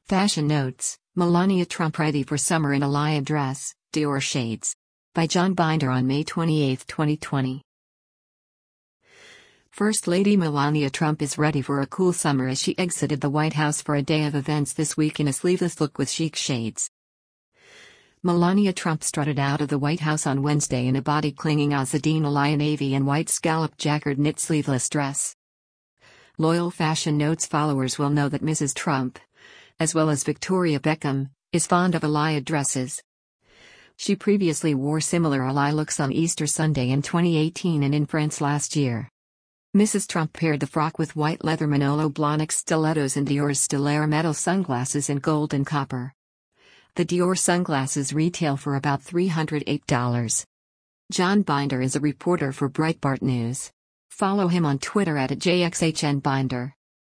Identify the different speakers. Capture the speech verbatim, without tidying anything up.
Speaker 1: Fashion notes: Melania Trump ready for summer in Alaïa dress, Dior shades. By John Binder on May twenty-eighth, twenty twenty. First Lady Melania Trump is ready for a cool summer as she exited the White House for a day of events this week in a sleeveless look with chic shades. Melania Trump strutted out of the White House on Wednesday in a body-clinging Azzedine Alaïa navy and white scalloped jacquard knit sleeveless dress. Loyal Fashion Notes followers will know that Missus Trump, as well as Victoria Beckham, is fond of Alaïa dresses. She previously wore similar Alaïa looks on Easter Sunday in twenty eighteen and in France last year. Missus Trump paired the frock with white leather Manolo Blahnik stilettos and Dior's Stellare metal sunglasses in gold and copper. The Dior sunglasses retail for about three hundred eight dollars. John Binder is a reporter for Breitbart News. Follow him on Twitter at J X H N Binder.